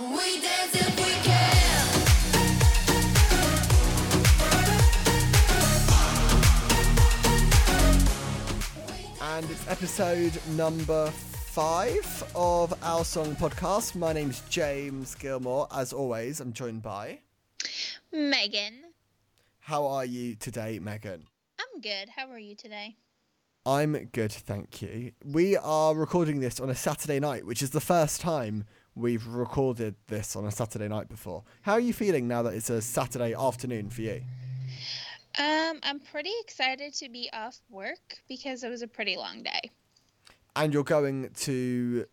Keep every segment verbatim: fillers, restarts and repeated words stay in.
We dance if we can. And it's episode number five of Our Song Podcast. My name's James Gilmore. As always, I'm joined by... Megan. How are you today, Megan? I'm good. How are you today? I'm good, thank you. We are recording this on a Saturday night, which is the first time we've recorded this on a Saturday night before. How are you feeling now that it's a Saturday afternoon for you? Um, I'm pretty excited to be off work because it was a pretty long day. And you're going to...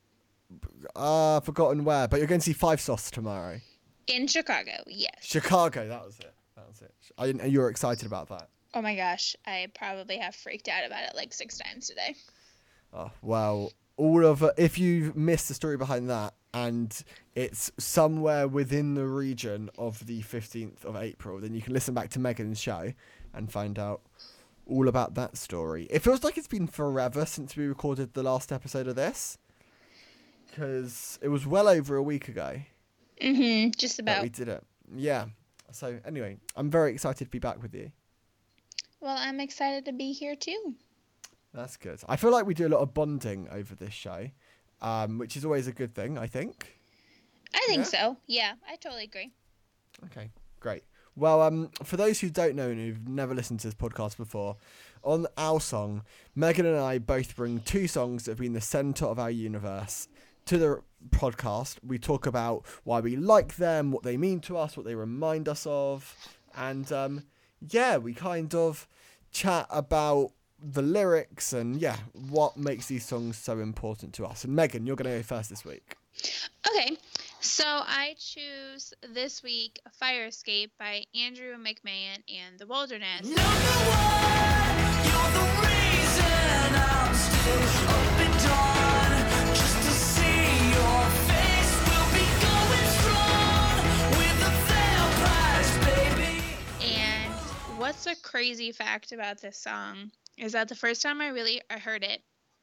Uh, forgotten where, but you're going to see Five Sauce tomorrow. In Chicago, yes. Chicago, that was it. That was it. I, and you're excited about that? Oh my gosh, I probably have freaked out about it like six times today. Oh, well, all of uh, if you've missed the story behind that, and it's somewhere within the region of the fifteenth of April, then you can listen back to Megan's show and find out all about that story. It feels like it's been forever since we recorded the last episode of this, because it was well over a week ago. Mm-hmm, just that about. we did it. Yeah. So anyway, I'm very excited to be back with you. Well, I'm excited to be here too. That's good. I feel like we do a lot of bonding over this show, um, which is always a good thing, I think. I think Yeah? so. Yeah, I totally agree. Okay, great. Well, um, for those who don't know and who've never listened to this podcast before, on Our Song, Megan and I both bring two songs that have been the centre of our universe to the podcast. We talk about why we like them, what they mean to us, what they remind us of, and um, yeah, we kind of chat about the lyrics and yeah, what makes these songs so important to us. And Megan, you're going to go first this week. Okay, so I choose this week Fire Escape by Andrew McMahon and The Wilderness. Number one, you're the reason I'm still up at dawn. Just to see your face, we'll be going strong with the vampires, baby. And what's the crazy fact about this song is that the first time I really I heard it,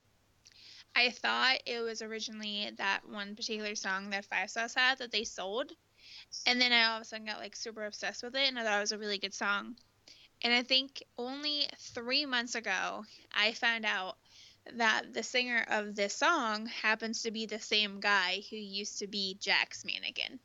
I thought it was originally that one particular song that Five Sauce had that they sold. And then I all of a sudden got like super obsessed with it and I thought it was a really good song. And I think only three months ago, I found out that the singer of this song happens to be the same guy who used to be Jack's Mannequin.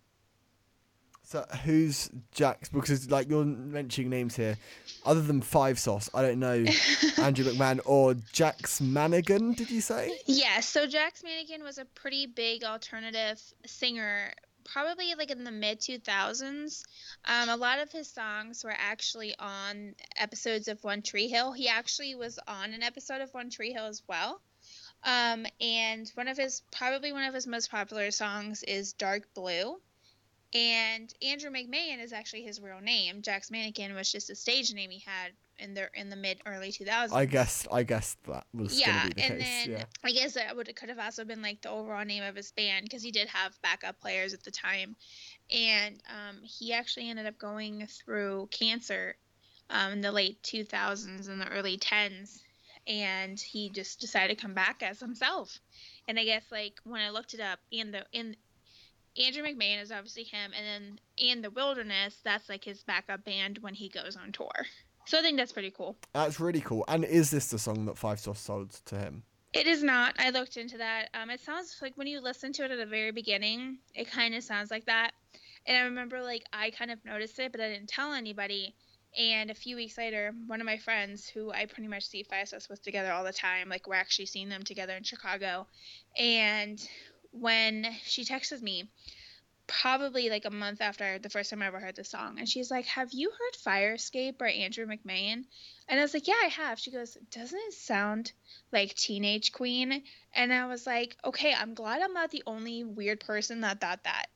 So who's Jack's? Because like you're mentioning names here, other than Five Sauce, I don't know Andrew McMahon or Jack's Mannequin. Did you say? Yeah, so Jack's Mannequin was a pretty big alternative singer, probably like in the mid two thousands. Um, a lot of his songs were actually on episodes of One Tree Hill. He actually was on an episode of One Tree Hill as well. Um, and one of his, probably one of his most popular songs is Dark Blue. And Andrew McMahon is actually his real name. Jack's Mannequin was just a stage name he had in the in the mid early two thousands. I guess I guess that was Yeah, going to be the and case. then Yeah. I guess that would could have also been like the overall name of his band because he did have backup players at the time, and um, he actually ended up going through cancer um, in the late two thousands and the early tens, and he just decided to come back as himself. And I guess like when I looked it up, in the in Andrew McMahon is obviously him, and then in The Wilderness, that's like his backup band when he goes on tour. So I think that's pretty cool. That's really cool. And is this the song that Five Sauce sold to him? It is not. I looked into that. Um, it sounds like when you listen to it at the very beginning, it kind of sounds like that. And I remember like I kind of noticed it, but I didn't tell anybody. And a few weeks later, one of my friends, who I pretty much see Five Sauce with together all the time, like we're actually seeing them together in Chicago. And when she texted me, probably like a month after the first time I ever heard the song, and she's like, "Have you heard Fire Escape by Andrew McMahon?" And I was like, "Yeah, I have." She goes, "Doesn't it sound like Teenage Queen?" And I was like, "Okay, I'm glad I'm not the only weird person that thought that."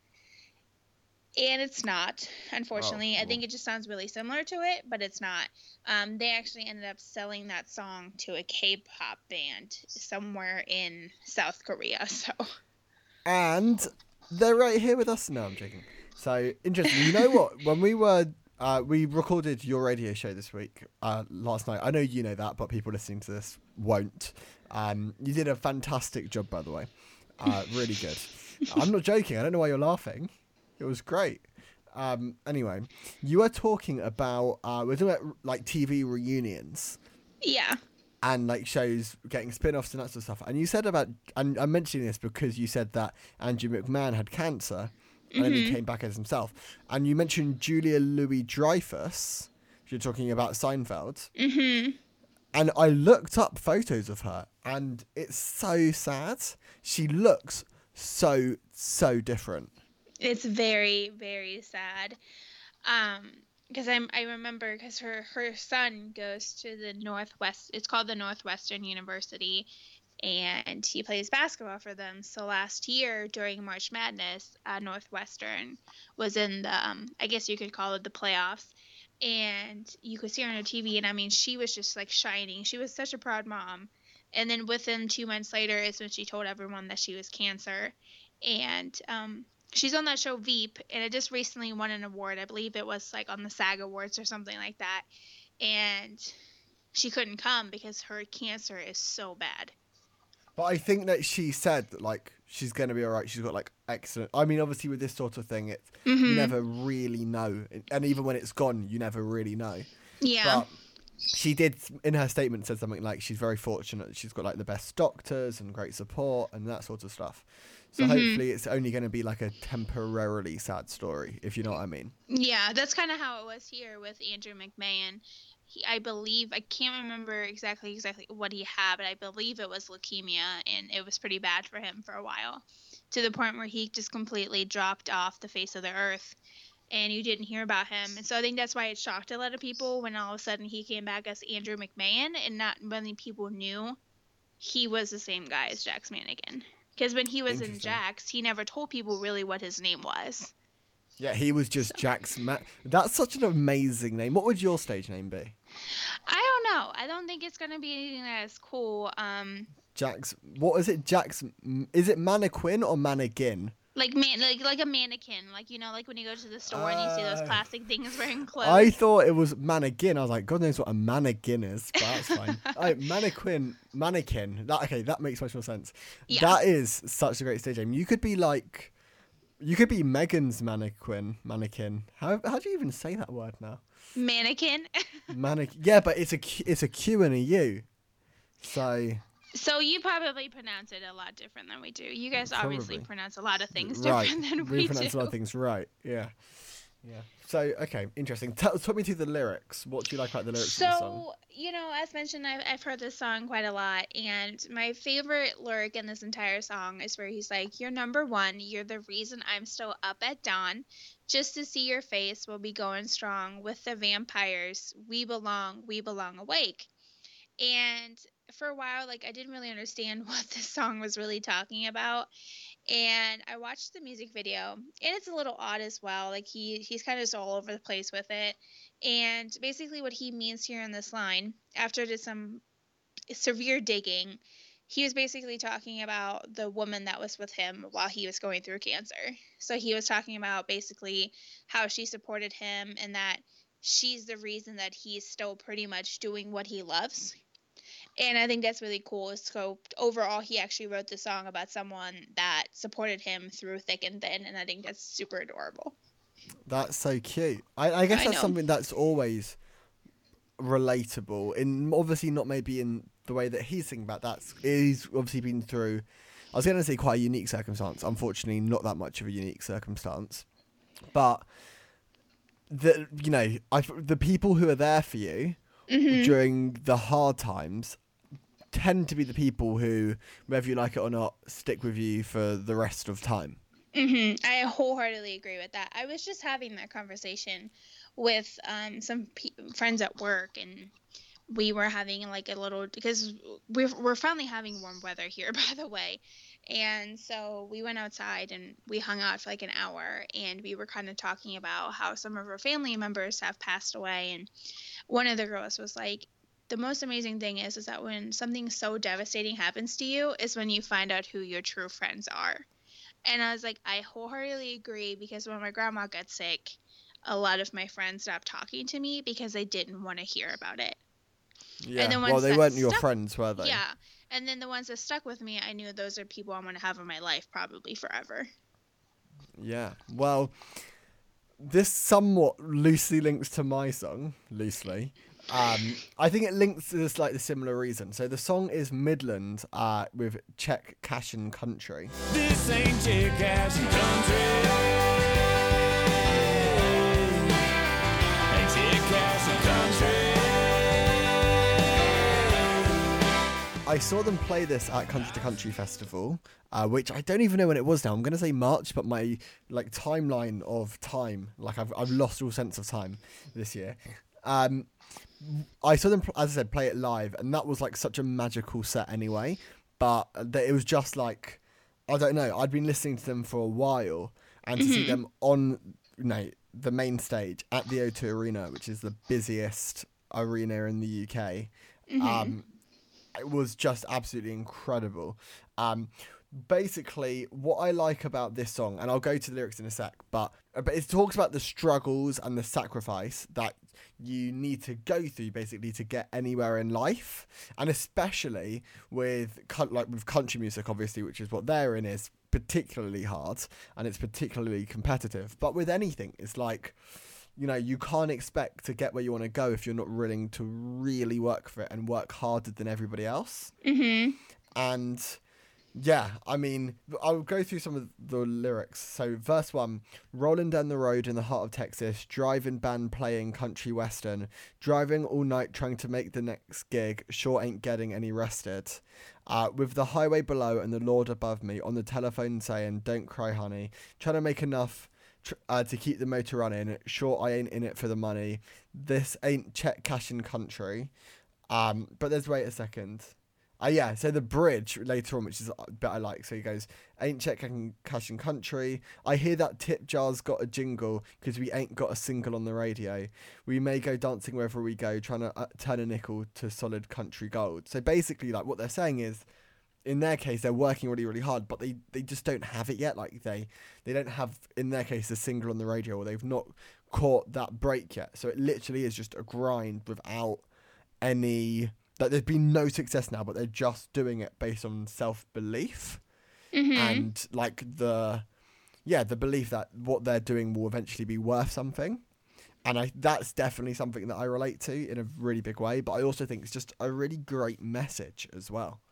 And it's not, unfortunately. Oh, I think it just sounds really similar to it, but it's not. Um, they actually ended up selling that song to a K-pop band somewhere in South Korea. So. And they're right here with us. No, I'm joking. So interesting. You know what? When we were, uh, we recorded your radio show this week, uh, last night. I know you know that, but people listening to this won't. Um, you did a fantastic job, by the way. Uh, really good. I'm not joking. I don't know why you're laughing. It was great. Um, anyway, you were talking about uh, we're talking about like T V reunions Yeah. and like shows getting spin-offs and that sort of stuff. And you said about, and I'm mentioning this because you said that Andrew McMahon had cancer and then he came back as himself. And you mentioned Julia Louis-Dreyfus. You're talking about Seinfeld. Mm-hmm. And I looked up photos of her, and it's so sad. She looks so, so different. It's very, very sad. Um, because I'm I remember because her her son goes to the Northwest. It's called the Northwestern University, and he plays basketball for them. So last year during March Madness, uh, Northwestern was in the um, I guess you could call it the playoffs. And you could see her on her T V, and I mean, she was just like shining. She was such a proud mom. And then within two months later is when she told everyone that she was cancer. And um, she's on that show Veep, and it just recently won an award. I believe it was like on the SAG Awards or something like that. And she couldn't come because her cancer is so bad. But I think that she said that, like, she's going to be all right. She's got, like, excellent... I mean, obviously, with this sort of thing, it's, Mm-hmm. you never really know. And even when it's gone, you never really know. Yeah. But she did, in her statement, said something like she's very fortunate. She's got, like, the best doctors and great support and that sort of stuff. So Mm-hmm. hopefully it's only going to be, like, a temporarily sad story, if you know what I mean. Yeah, that's kind of how it was here with Andrew McMahon. He, I believe, I can't remember exactly exactly what he had, but I believe it was leukemia, and it was pretty bad for him for a while, to the point where he just completely dropped off the face of the earth, and you didn't hear about him. And so I think that's why it shocked a lot of people when all of a sudden he came back as Andrew McMahon, and not many people knew he was the same guy as Jax Mannigan. Because when he was in Interesting. Jax, he never told people really what his name was. Yeah, he was just Jax... Ma- That's such an amazing name. What would your stage name be? I don't know. I don't think it's gonna be anything that is cool. Um, Jax... What is it? Jax... Is it Mannequin or Mannequin? like man, like like a mannequin, like you know, like when you go to the store and you see those Oh. plastic things wearing clothes. I thought it was mannequin. I was like, God knows what a mannequin is, but that's fine. Oh, mannequin, mannequin. That okay, that makes much more sense. Yeah. That is such a great stage name. You could be like, you could be Megan's mannequin, mannequin. How how do you even say that word now? Mannequin. Mannequin. Yeah, but it's a Q- it's a Q and a U. So So you probably pronounce it a lot different than we do. You guys obviously Probably. pronounce a lot of things right, different than we we pronounce do. a lot of things right. Yeah, yeah. So okay, interesting. Tell, talk me through the lyrics. What do you like about the lyrics of the song? So, you know, as mentioned, I've, I've heard this song quite a lot, and my favorite lyric in this entire song is where he's like, "You're number one, you're the reason I'm still up at dawn. Just to see your face, we'll be going strong. With the vampires, we belong, we belong awake." And for a while, like, I didn't really understand what this song was really talking about. And I watched the music video, and it's a little odd as well. Like, he he's kind of just all over the place with it. And basically what he means here in this line, after did some severe digging, he was basically talking about the woman that was with him while he was going through cancer. So he was talking about basically how she supported him and that she's the reason that he's still pretty much doing what he loves. And I think that's really cool. So overall, he actually wrote the song about someone that supported him through thick and thin, and I think that's super adorable. That's so cute. I, I guess I that's know. something that's always relatable. In obviously not maybe in the way that he's thinking about that. He's obviously been through. I was going to say quite a unique circumstance. Unfortunately, not that much of a unique circumstance. But the you know I the people who are there for you Mm-hmm. during the hard times tend to be the people who, whether you like it or not, stick with you for the rest of time. hmm I wholeheartedly agree with that. I was just having that conversation with um, some pe- friends at work, and we were having like a little, because we're, we're finally having warm weather here, by the way. And so we went outside and we hung out for like an hour, and we were kind of talking about how some of our family members have passed away. And one of the girls was like, the most amazing thing is, is that when something so devastating happens to you is when you find out who your true friends are. And I was like, I wholeheartedly agree, because when my grandma got sick, a lot of my friends stopped talking to me because they didn't want to hear about it. Yeah. then Well, once they that weren't your stuff- friends, were they? Yeah. And then the ones that stuck with me, I knew those are people I'm going to have in my life probably forever. Yeah. Well, this somewhat loosely links to my song, loosely. Um, I think it links to this like the similar reason. So the song is Midland uh, with Czech Cashin Country. This ain't Czech Cashin country. Ain't Czech Cashin country. I saw them play this at Country to Country Festival, uh, which I don't even know when it was now. I'm going to say March, but my like timeline of time, like I've I've lost all sense of time this year. Um, I saw them, as I said, play it live, and that was like such a magical set anyway. But it was just like, I don't know, I'd been listening to them for a while, and to see them on, you know, the main stage at the O two Arena, which is the busiest arena in the U K, Mm-hmm. um, it was just absolutely incredible. Um, basically, what I like about this song, and I'll go to the lyrics in a sec, but but it talks about the struggles and the sacrifice that you need to go through basically to get anywhere in life, and especially with co- like with country music, obviously, which is what they're in, is particularly hard and it's particularly competitive. But with anything, it's like, you know, you can't expect to get where you want to go if you're not willing to really work for it and work harder than everybody else. Mm-hmm. And yeah, I mean, I'll go through some of the lyrics. So verse one, rolling down the road in the heart of Texas, driving band playing country western, driving all night trying to make the next gig, sure ain't getting any rested. Uh, with the highway below and the Lord above me, on the telephone saying, don't cry honey, trying to make enough tr- uh, to keep the motor running, sure I ain't in it for the money, this ain't Czech Cashin country. Um, but there's, wait a second. Uh, yeah, so the bridge later on, which is a bit I like. So he goes, ain't Czech Cashin country. I hear that tip jar's got a jingle because we ain't got a single on the radio. We may go dancing wherever we go, trying to uh, turn a nickel to solid country gold. So basically, like what they're saying is, in their case, they're working really, really hard, but they, they just don't have it yet. Like they, they don't have, in their case, a single on the radio, or they've not caught that break yet. So it literally is just a grind without any... Like there's been no success now, but they're just doing it based on self-belief Mm-hmm. and like the, yeah, the belief that what they're doing will eventually be worth something. And I that's definitely something that I relate to in a really big way. But I also think it's just a really great message as well.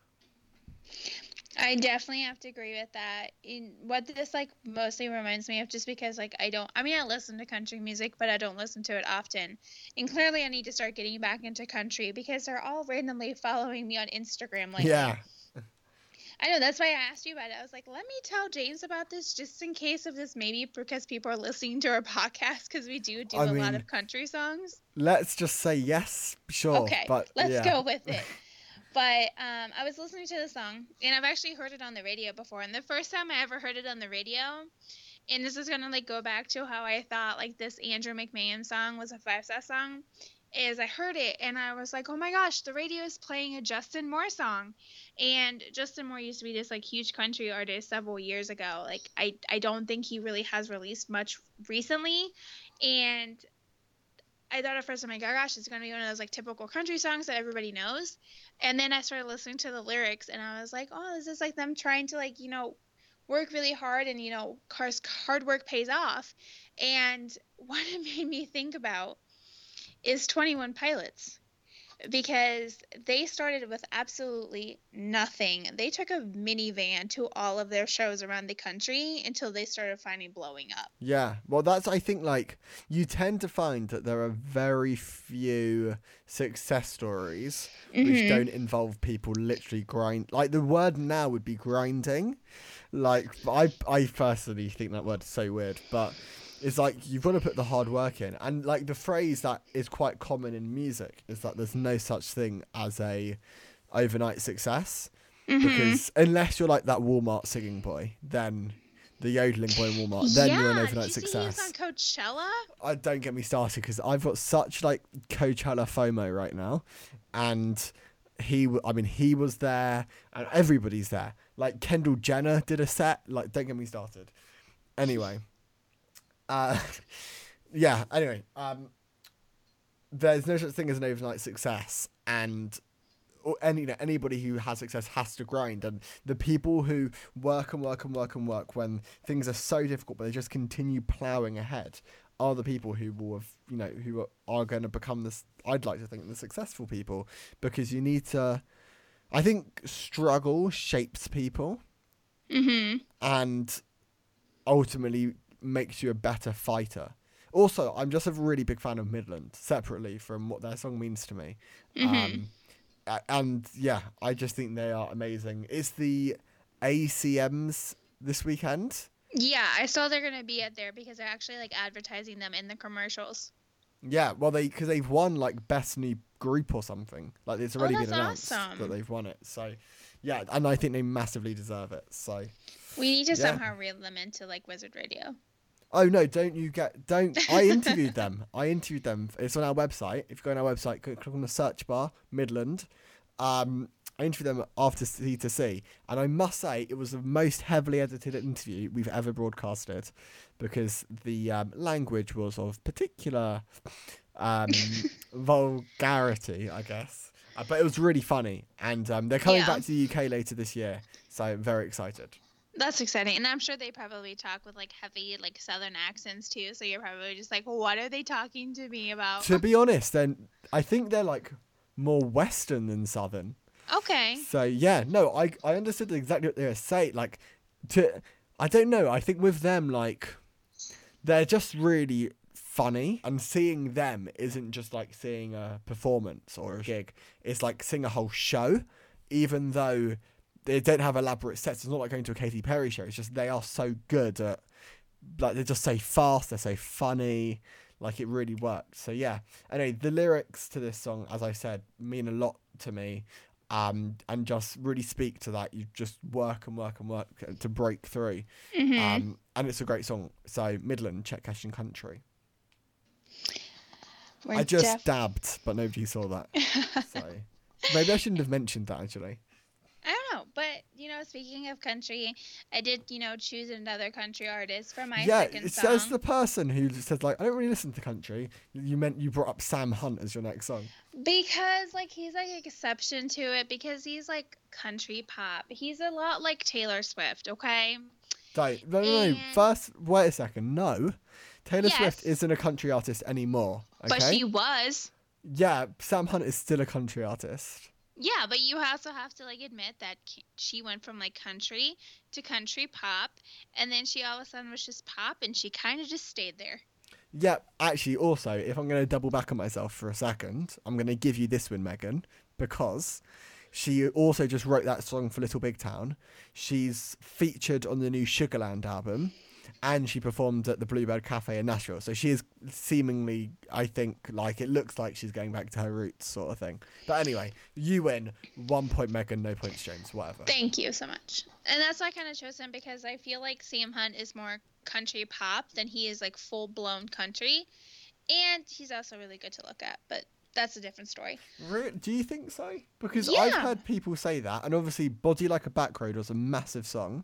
I definitely have to agree with that. In what this like mostly reminds me of, just because like I don't, I mean I listen to country music, but I don't listen to it often. And clearly I need to start getting back into country because they're all randomly following me on Instagram lately. Yeah. I know, that's why I asked you about it. I was like, let me tell James about this just in case of this, maybe because people are listening to our podcast, because we do do I a mean, lot of country songs. Let's just say yes, sure. Okay, but let's yeah. go with it. But um, I was listening to the song, and I've actually heard it on the radio before. And the first time I ever heard it on the radio, and this is gonna like go back to how I thought like this Andrew McMahon song was a Five Star song, is I heard it and I was like, oh my gosh, the radio is playing a Justin Moore song. And Justin Moore used to be this like huge country artist several years ago. Like I, I don't think he really has released much recently. And I thought at first, I'm like, oh gosh, it's going to be one of those like typical country songs that everybody knows. And then I started listening to the lyrics and I was like, oh, this is like them trying to like, you know, work really hard and, you know, hard work pays off. And what it made me think about is twenty-one Pilots, because they started with absolutely nothing. They took a minivan to all of their shows around the country until they started finally blowing up. Yeah, well, that's, I think, like, you tend to find that there are very few success stories which Mhm. don't involve people literally grind. Like, the word now would be grinding. Like, I, I personally think that word's so weird, but it's like you've got to put the hard work in. And, like, the phrase that is quite common in music is that there's no such thing as a overnight success. Mhm. Because unless you're like that Walmart singing boy, then the yodeling boy in Walmart, then yeah, you're an did overnight you see success. he was on Coachella? I don't get me started because I've got such like Coachella FOMO right now, and he, w- I mean, he was there, and everybody's there. Like Kendall Jenner did a set. Like, don't get me started. Anyway, uh, yeah. Anyway, um, there's no such thing as an overnight success, and or any you know, anybody who has success has to grind, and the people who work and work and work and work when things are so difficult, but they just continue ploughing ahead, are the people who will have, you know, who are, are going to become this. I'd like to think the successful people, because you need to. I think struggle shapes people, Mm-hmm. and ultimately makes you a better fighter. Also, I'm just a really big fan of Midland, separately from what their song means to me. Mm-hmm. Um, a- and yeah, I just think they are amazing. It's the A C Ms this weekend. Yeah, I saw they're gonna be at there because they're actually like advertising them in the commercials. Yeah, well, they because they've won like best new group or something. Like it's already Oh, been that's announced awesome. that they've won it. So yeah, and I think they massively deserve it. So We need to Yeah. somehow reel them into like Wizard Radio. oh no, don't you get don't I interviewed them. I interviewed them. It's on our website. If you go on our website, click click on the search bar, Midland. Um I interviewed them after C to C, and I must say it was the most heavily edited interview we've ever broadcasted, because the um, language was of particular um, vulgarity, I guess. Uh, but it was really funny, and um, they're coming Yeah. back to the U K later this year, so I'm very excited. That's exciting, and I'm sure they probably talk with like heavy like Southern accents too. So you're probably just like, what are they talking to me about? To be honest, then I think they're like more Western than Southern. Okay. So yeah, no, I I understood exactly what they were saying. Like, to I don't know. I think with them, like, they're just really funny, and seeing them isn't just like seeing a performance or a gig. It's like seeing a whole show, even though they don't have elaborate sets. It's not like going to a Katy Perry show. It's just they are so good at, like, they're just so fast. They're so funny. Like, it really worked. So yeah. Anyway, the lyrics to this song, as I said, mean a lot to me. Um, and just really speak to that. You just work and work and work to break through. Mm-hmm. Um, and it's a great song. So Midland, Czech Cash and Country. We're I just def- dabbed, but nobody saw that. So maybe I shouldn't have mentioned that, actually. I don't know, but you know, speaking of country, I did you know choose another country artist for my yeah, second it song. says the person who says, like, I don't really listen to country. You meant you brought up Sam Hunt as your next song. Because like he's like an exception to it because he's like country pop. He's a lot like Taylor Swift, okay? Don't. No, no, no. And- First, wait a second. No. Taylor Yes. Swift isn't a country artist anymore. Okay? But she was. Yeah, Sam Hunt is still a country artist. Yeah, but you also have to like admit that ki- she went from like country to country pop, and then she all of a sudden was just pop, and she kind of just stayed there. Yeah, actually, also, if I'm going to double back on myself for a second, I'm going to give you this win, Megan, because she also just wrote that song for Little Big Town. She's featured on the new Sugarland album, and she performed at the Bluebird Cafe in Nashville. So she is seemingly, I think, like, it looks like she's going back to her roots, sort of thing. But anyway, you win. One point, Megan, no points, James, whatever. Thank you so much. And that's why I kind of chose him because I feel like Sam Hunt is more country pop than he is like full blown country, and he's also really good to look at. But that's a different story. Re- Do you think so? Because I've Yeah. heard people say that, and obviously Body Like a Back Road was a massive song.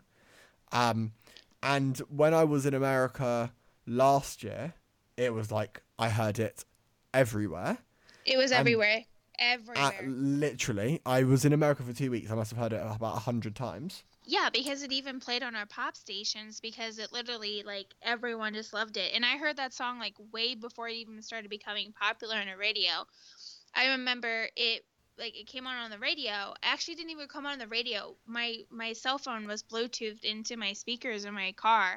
Um, and when I was in America last year, it was like I heard it everywhere. It was Um, everywhere, Uh, everywhere. literally, I was in America for two weeks. I must have heard it about a hundred times. Yeah, because it even played on our pop stations because it literally like everyone just loved it. And I heard that song like way before it even started becoming popular on the radio. I remember it like it came on on the radio. I actually didn't even come on the radio. My my cell phone was Bluetoothed into my speakers in my car,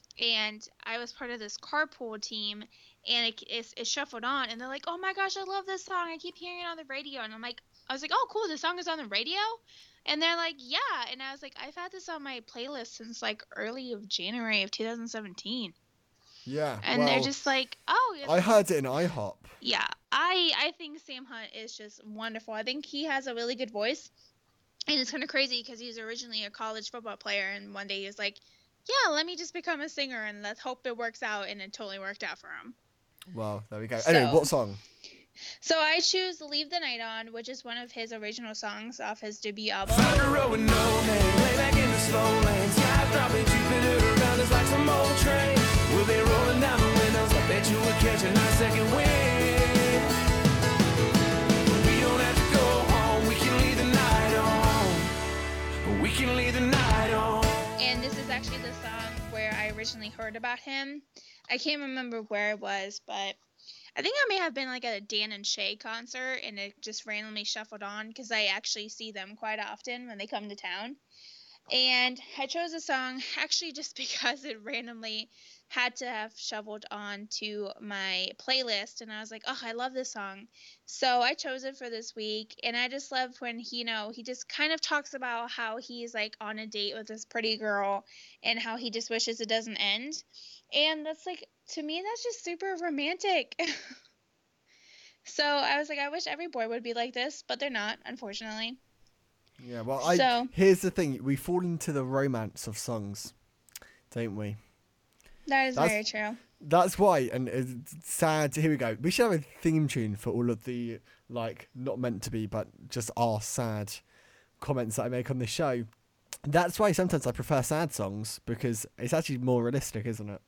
and I was part of this carpool team. And it, it, it shuffled on, and they're like, "Oh my gosh, I love this song! I keep hearing it on the radio." And I'm like, I was like, "Oh, cool! This song is on the radio." And they're like, "Yeah." And I was like, "I've had this on my playlist since like early of January of two thousand seventeen." Yeah, And well, they're just like, "Oh, yeah." I heard it in IHOP. Yeah, I I think Sam Hunt is just wonderful. I think he has a really good voice, and it's kind of crazy because he was originally a college football player, and one day he was like, "Yeah, let me just become a singer, and let's hope it works out." And it totally worked out for him. Well, there we go. Anyway, So- what song? So I choose "Leave the Night On," which is one of his original songs off his debut album. Find a road with no name, lay back in the slow lane. Sky dropping Jupiter around us like some old train. We'll be rolling down the windows. I bet you will catch a nice second wind. We don't have to go home, we can leave originally heard about him. I can't remember where it was, but I think I may have been like at a Dan and Shay concert, and it just randomly shuffled on because I actually see them quite often when they come to town. And I chose a song actually just because it randomly had to have shoveled on to my playlist, and I was like, oh, I love this song. So I chose it for this week, and I just love when he, you know, he just kind of talks about how he's like on a date with this pretty girl and how he just wishes it doesn't end. And that's like, to me, that's just super romantic. So I was like, I wish every boy would be like this, but they're not, unfortunately. Yeah, well, I So- here's the thing: we fall into the romance of songs, don't we? That is That's- very true. That's why, and it's sad. Here we go. We should have a theme tune for all of the like not meant to be, but just our sad comments that I make on this show. That's why sometimes I prefer sad songs because it's actually more realistic, isn't it?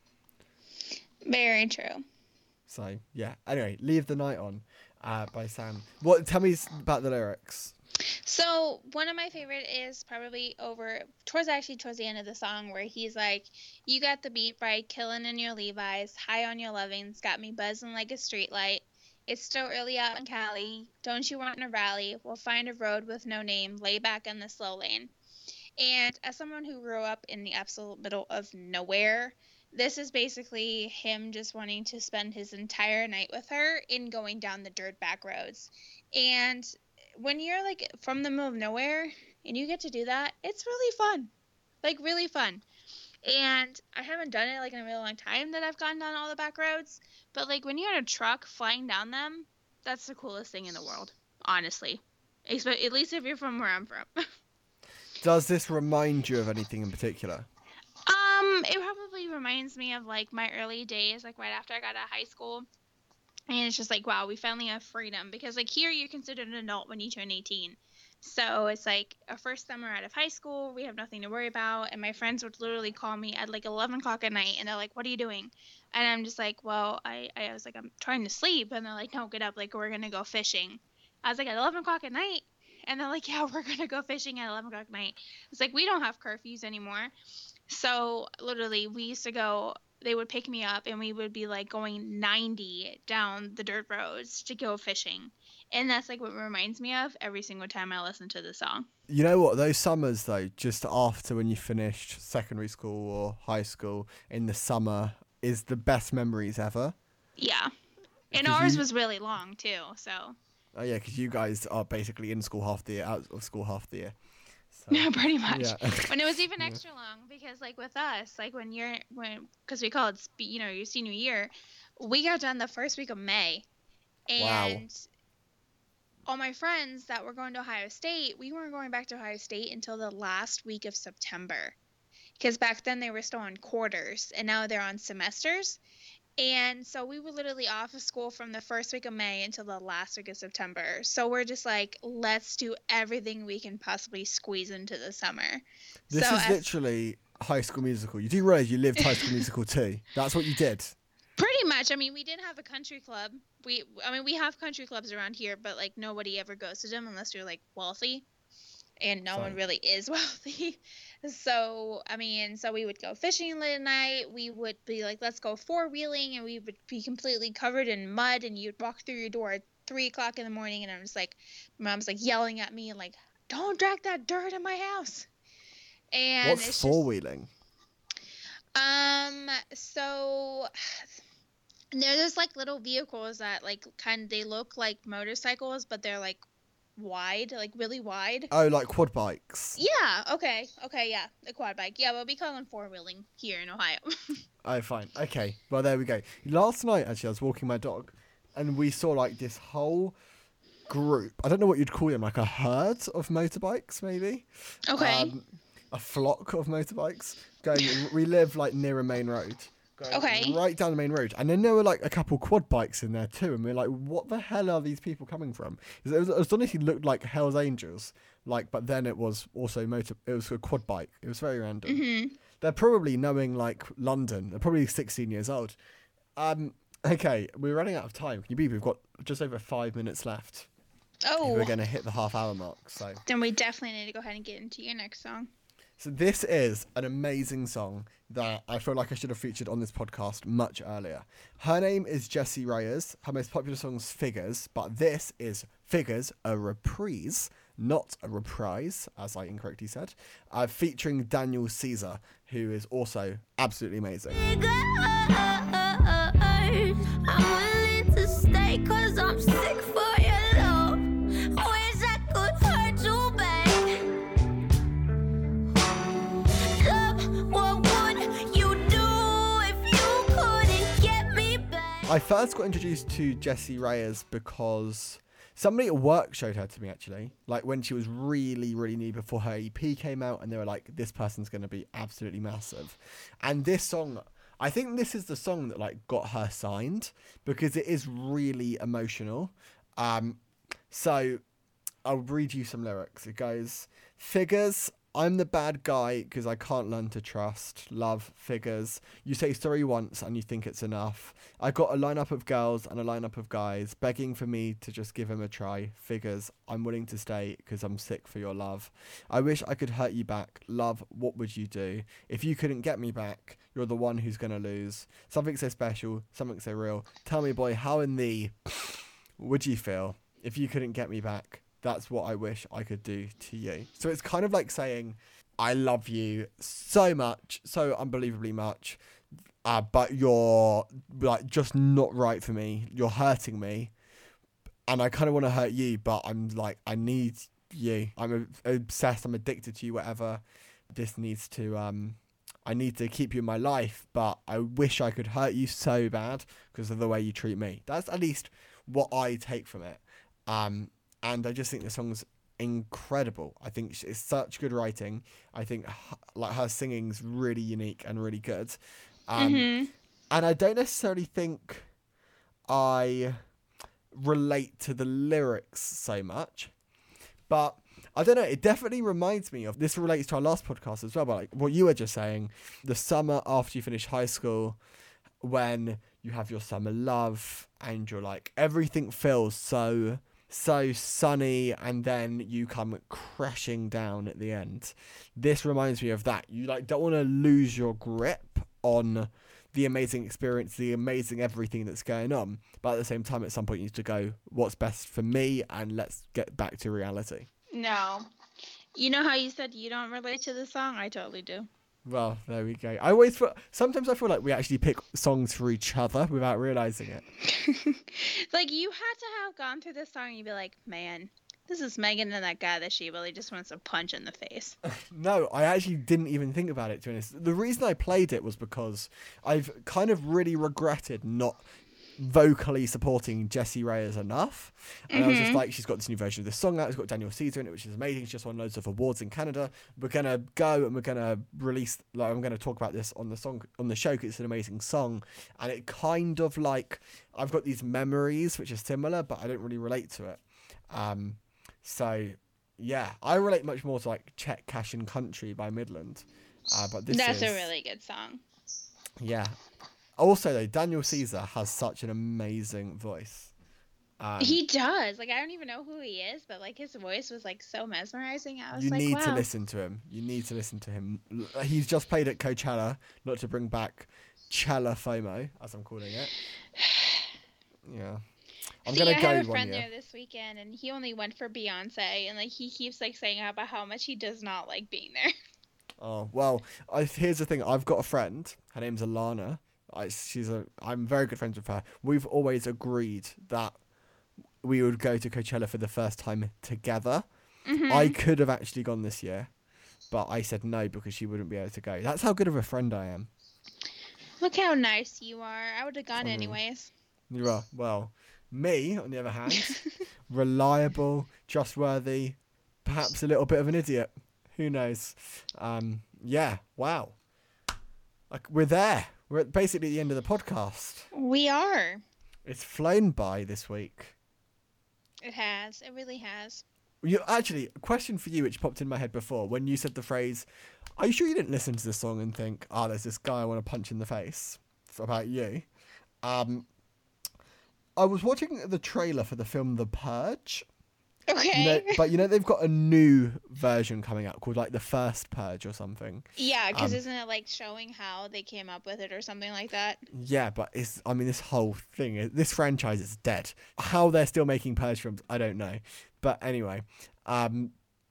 Very true. So yeah. Anyway, "Leave the Night On" uh, by Sam. What? Tell me s- about the lyrics. So one of my favorite is probably over towards actually towards the end of the song where he's like, "You got the beat right, killing in your Levi's, high on your lovings, got me buzzing like a street light. It's still early out in Cali. Don't you want to rally? We'll find a road with no name, lay back in the slow lane." And as someone who grew up in the absolute middle of nowhere, this is basically him just wanting to spend his entire night with her in going down the dirt back roads. And when you're like from the middle of nowhere and you get to do that, it's really fun. Like really fun. And I haven't done it like in a really long time that I've gone down all the back roads, but like when you're in a truck flying down them, that's the coolest thing in the world, honestly. Expe- At least if you're from where I'm from. Does this remind you of anything in particular? Um, it probably reminds me of like my early days, like right after I got out of high school. And it's just like, wow, we finally have freedom. Because like here you're considered an adult when you turn eighteen. So it's like our first summer out of high school, we have nothing to worry about. And my friends would literally call me at like eleven o'clock at night and they're like, "What are you doing?" And I'm just like, well, I, I was like, I'm trying to sleep. And they're like, "No, get up. Like, we're going to go fishing." I was like, at eleven o'clock at night? And they're like, "Yeah, we're going to go fishing at eleven o'clock at night." It's like, we don't have curfews anymore. So literally we used to go, they would pick me up and we would be like going ninety down the dirt roads to go fishing. And that's like what it reminds me of every single time I listen to the song. You know what? Those summers though, just after when you finished secondary school or high school in the summer, is the best memories ever. Yeah. And Because ours you- was really long too, so. Oh yeah, because you guys are basically in school half the year, out of school half the year. So, Yeah, pretty much. yeah. When it was even extra long because like with us, like when you're when because we call it spe- you know your senior year, we got done the first week of May, Wow. and all my friends that were going to Ohio State, we weren't going back to Ohio State until the last week of September, because back then they were still on quarters and now they're on semesters. And so we were literally off of school from the first week of May until the last week of September. So we're just like, let's do everything we can possibly squeeze into the summer. This so is as- literally High School Musical. You do realize you lived High School Musical too. That's what you did. Pretty much. I mean, we did have a country club. We, I mean, we have country clubs around here, but like nobody ever goes to them unless you're like wealthy, and no So- one really is wealthy. So, I mean, so we would go fishing late at night. We would be like, let's go four wheeling, and we would be completely covered in mud. And you'd walk through your door at three o'clock in the morning, and I'm just like, my mom's like yelling at me and like, "Don't drag that dirt in my house." And What's it's four just- wheeling? Um, so they're just like little vehicles that like kind of they look like motorcycles, but they're like wide, like really wide. Oh, like quad bikes. Yeah, okay, okay, yeah, the quad bike. Yeah, well, we call them four wheeling here in Ohio. Oh, fine. Okay. Well, there we go. Last night, actually, I was walking my dog, and we saw like this whole group. I don't know what you'd call them, like a herd of motorbikes, maybe. Okay. Um, a flock of motorbikes going. We live like near a main road. Going Okay. Right down the main road, and then there were like a couple quad bikes in there too, and we are like, "What the hell are these people coming from?" It was, it was honestly looked like Hell's Angels, like, but then it was also motor. It was a quad bike. It was very random. hmm They're probably knowing like London. They're probably sixteen years old. Um. Okay, we're running out of time. Can you believe we've got just over five minutes left? Oh, We're going to hit the half hour mark. So, then we definitely need to go ahead and get into your next song. So this is an amazing song that I feel like I should have featured on this podcast much earlier. Her name is Jessie Reyez. Her most popular song is Figures, but this is Figures, a reprise, not a reprise, as I incorrectly said, uh, featuring Daniel Caesar, who is also absolutely amazing. I'm willing to stay 'cause I'm sick for your love. Wish I could hurt you back. Love, what would you do if you couldn't get me back? I first got introduced to Jessie Reyez because somebody at work showed her to me, actually, like when she was really, really new before her E P came out, and they were like, this person's going to be absolutely massive. And this song, I think this is the song that like got her signed because it is really emotional. Um, so I'll read you some lyrics. It goes, Figures, I'm the bad guy because I can't learn to trust. Love, figures. You say sorry once and you think it's enough. I got a lineup of girls and a lineup of guys begging for me to just give him a try. Figures, I'm willing to stay because I'm sick for your love. I wish I could hurt you back. Love, what would you do? If you couldn't get me back, you're the one who's going to lose. Something so special, something so real. Tell me, boy, how in the would you feel if you couldn't get me back? That's what I wish I could do to you. So it's kind of like saying, I love you so much, so unbelievably much, uh, but you're like just not right for me. You're hurting me, and I kind of want to hurt you, but I'm like, I need you. I'm obsessed. I'm addicted to you. Whatever. This needs to. Um, I need to keep you in my life, but I wish I could hurt you so bad because of the way you treat me. That's at least what I take from it. Um. And I just think the song's incredible. I think it's such good writing. I think like her singing's really unique and really good. Um, Mm-hmm. And I don't necessarily think I relate to the lyrics so much. But I don't know. It definitely reminds me of, this relates to our last podcast as well, but like what you were just saying, the summer after you finish high school, when you have your summer love and you're like, everything feels so... so sunny, and then you come crashing down at the end. This reminds me of that. You like don't want to lose your grip on the amazing experience, the amazing everything that's going on, but at the same time, at some point, you need to go, what's best for me, and let's get back to reality. No. You know how you said you don't relate to the song? I totally do. Well, there we go. I always feel, sometimes I feel like we actually pick songs for each other without realizing it. Like, you had to have gone through this song and you'd be like, man, this is Megan and that guy that she really just wants to punch in the face. No, I actually didn't even think about it, to be honest. The reason I played it was because I've kind of really regretted not vocally supporting Jessie Reyez enough. And I was just Mhm. like, she's got this new version of this song out. It's got Daniel Caesar in it, which is amazing. She's just won loads of awards in Canada. We're going to go and we're going to release, like, I'm going to talk about this on the song, on the show, because it's an amazing song. And it kind of like, I've got these memories which are similar, but I don't really relate to it. Um, so yeah, I relate much more to like Check, Cash and Country by Midland. Uh, but this That's is, a really good song. yeah. Also, though, Daniel Caesar has such an amazing voice. Um, He does. Like, I don't even know who he is, but like his voice was like so mesmerizing. I was you like, need wow. to listen to him. You need to listen to him. L- He's just played at Coachella, not to bring back Chella FOMO, as I'm calling it. Yeah. I'm See, gonna I go have a one friend year. there this weekend, and he only went for Beyonce, and like he keeps like saying about how much he does not like being there. Oh well, I, here's the thing. I've got a friend. Her name's Alana. I, she's a. I'm very good friends with her. We've always agreed that we would go to Coachella for the first time together. Mhm. I could have actually gone this year, but I said no because she wouldn't be able to go. That's how good of a friend I am. Look how nice you are. I would have gone Funny. anyways. You are. Well, me, on the other hand, reliable, trustworthy, perhaps a little bit of an idiot. Who knows? Um, yeah, wow. Like, we're there. We're at basically the end of the podcast. We are. It's flown by this week. It has. It really has. You actually, a question for you which popped in my head before when you said the phrase, are you sure you didn't listen to the song and think, oh, there's this guy I want to punch in the face about you? Um, I was watching the trailer for the film The Purge, Okay. You know, but you know they've got a new version coming out called like the First Purge or something. Yeah, because Um, isn't it like showing how they came up with it or something like that? Yeah, but it's I mean this whole thing, is- this franchise is dead. How they're still making Purge films, I don't know. But anyway, um,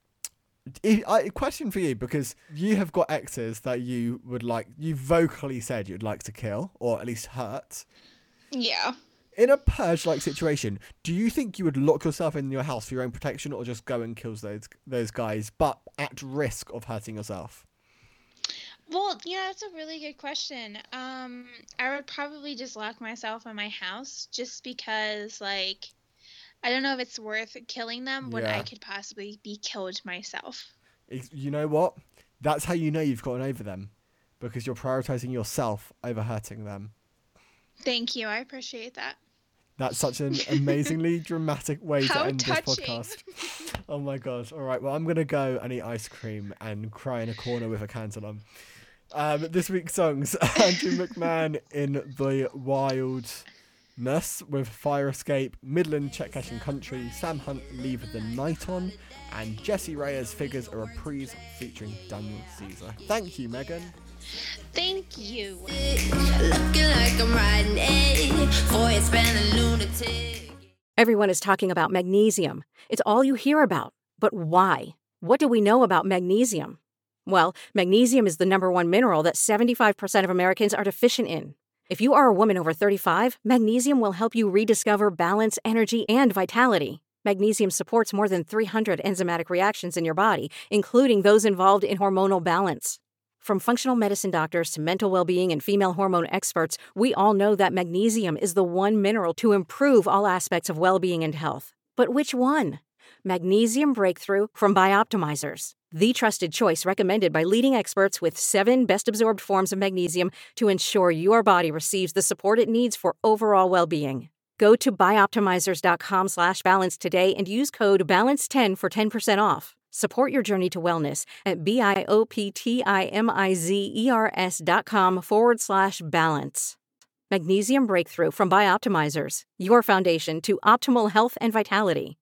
I, I, question for you, because you have got exes that you would like, you vocally said you'd like to kill or at least hurt. Yeah. In a purge-like situation, do you think you would lock yourself in your house for your own protection, or just go and kill those those guys, but at risk of hurting yourself? Well, yeah, that's a really good question. Um, I would probably just lock myself in my house just because, like, I don't know if it's worth killing them when Yeah. I could possibly be killed myself. It's- You know what? That's how you know you've gotten over them, because you're prioritizing yourself over hurting them. Thank you. I appreciate that. That's such an amazingly dramatic way to How end touching. this podcast. Oh my god. All right, well, I'm going to go and eat ice cream and cry in a corner with a candle on. Um, this week's songs, Andrew McMahon in The Wildness with Fire Escape, Midland, Chet Cash and Country, Sam Hunt, Leave the Night On, and Jessie Reyes figures a reprise featuring Daniel Caesar. Thank you, Megan. Thank you. Looking like I'm riding a for it's been a lunatic. Everyone is talking about magnesium. It's all you hear about. But why? What do we know about magnesium? Well, magnesium is the number one mineral that seventy-five percent of Americans are deficient in. If you are a woman over thirty-five, magnesium will help you rediscover balance, energy, and vitality. Magnesium supports more than three hundred enzymatic reactions in your body, including those involved in hormonal balance. From functional medicine doctors to mental well-being and female hormone experts, we all know that magnesium is the one mineral to improve all aspects of well-being and health. But which one? Magnesium Breakthrough from Bioptimizers, the trusted choice recommended by leading experts with seven best-absorbed forms of magnesium to ensure your body receives the support it needs for overall well-being. Go to bioptimizers.com slash balance today and use code balance ten for ten percent off. Support your journey to wellness at B-I-O-P-T-I-M-I-Z-E-R-S dot com forward slash balance. Magnesium Breakthrough from Bioptimizers, your foundation to optimal health and vitality.